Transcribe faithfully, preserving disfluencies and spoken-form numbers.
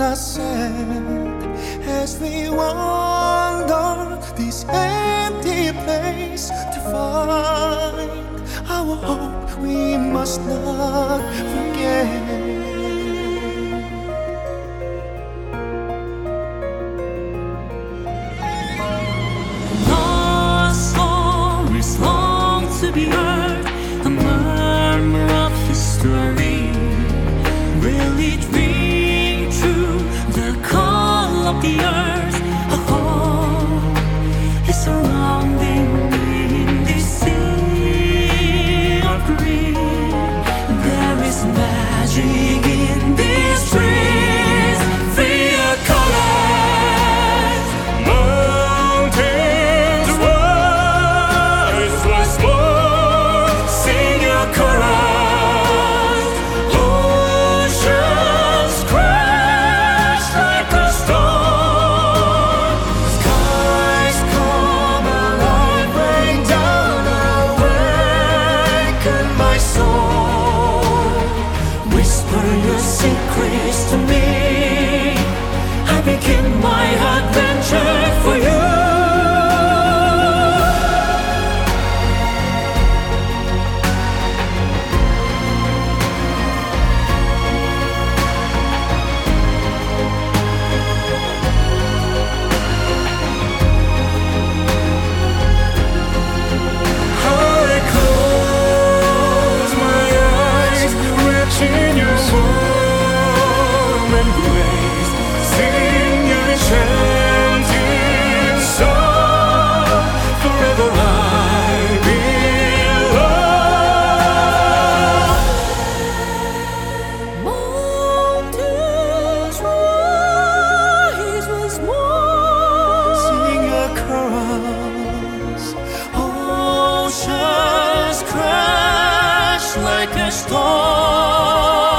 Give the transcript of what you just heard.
sunset as we wander this empty place to find our hope we must not forget. To be heard, a murmur of history. Will it ring true, the call of the earth? A hope is surrounding me in this sea of green. There is magic in these trees, free of colors. Mountains rise, rise more. Secrets to me, I begin my adventure for you. I close my eyes, reaching your soul. Sing your enchanting song, forever I belong. Mountains rise once more, Sing a chorus. Oceans crash like a storm.